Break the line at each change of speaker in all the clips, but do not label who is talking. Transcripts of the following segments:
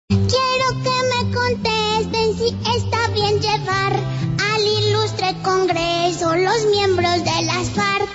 Quiero que me contesten si está bien llevar al ilustre Congreso los miembros de las FARC.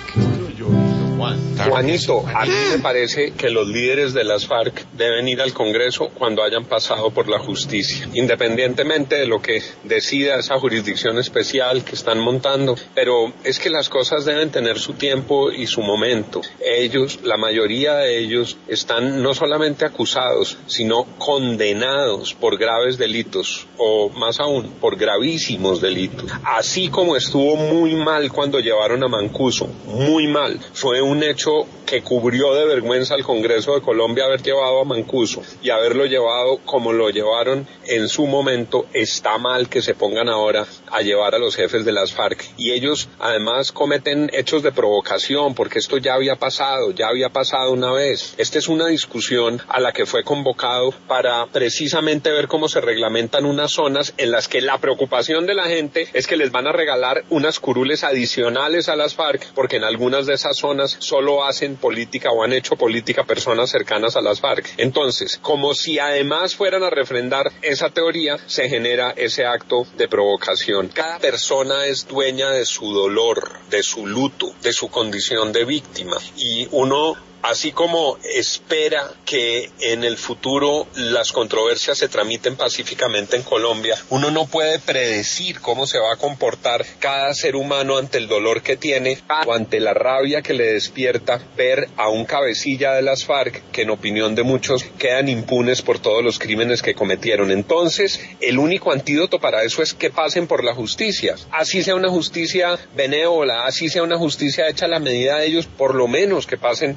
Juanito, a mí me parece que los líderes de las FARC deben ir al Congreso cuando hayan pasado por la justicia, independientemente de lo que decida esa jurisdicción especial que están montando, pero es que las cosas deben tener su tiempo y su momento. Ellos, la mayoría de ellos, están no solamente acusados, sino condenados por graves delitos, o más aún, por gravísimos delitos. Así como estuvo muy mal cuando llevaron a Mancuso, muy mal, fue un hecho que cubrió de vergüenza al Congreso de Colombia haber llevado a Mancuso y haberlo llevado como lo llevaron en su momento. Está mal que se pongan ahora a llevar a los jefes de las FARC, y ellos además cometen hechos de provocación, porque esto ya había pasado una vez. Esta es una discusión a la que fue convocado para precisamente ver cómo se reglamentan unas zonas en las que la preocupación de la gente es que les van a regalar unas curules adicionales a las FARC, porque en algunas de esas zonas solo hacen política o han hecho política personas cercanas a las FARC. Entonces, como si además fueran a refrendar esa teoría, se genera ese acto de provocación. Cada persona es dueña de su dolor, de su luto, de su condición de víctima, y uno, así como espera que en el futuro las controversias se tramiten pacíficamente en Colombia, uno no puede predecir cómo se va a comportar cada ser humano ante el dolor que tiene o ante la rabia que le despierta ver a un cabecilla de las FARC que, en opinión de muchos, quedan impunes por todos los crímenes que cometieron. Entonces, el único antídoto para eso es que pasen por la justicia. Así sea una justicia benévola, así sea una justicia hecha a la medida de ellos, por lo menos que pasen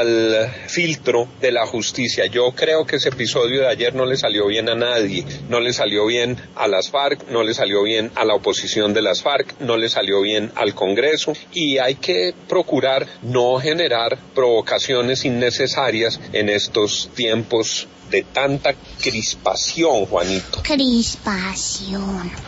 al filtro de la justicia. Yo creo que ese episodio de ayer no le salió bien a nadie, no le salió bien a las FARC, no le salió bien a la oposición de las FARC, no le salió bien al Congreso, y hay que procurar no generar provocaciones innecesarias en estos tiempos de tanta crispación, Juanito.
Crispación.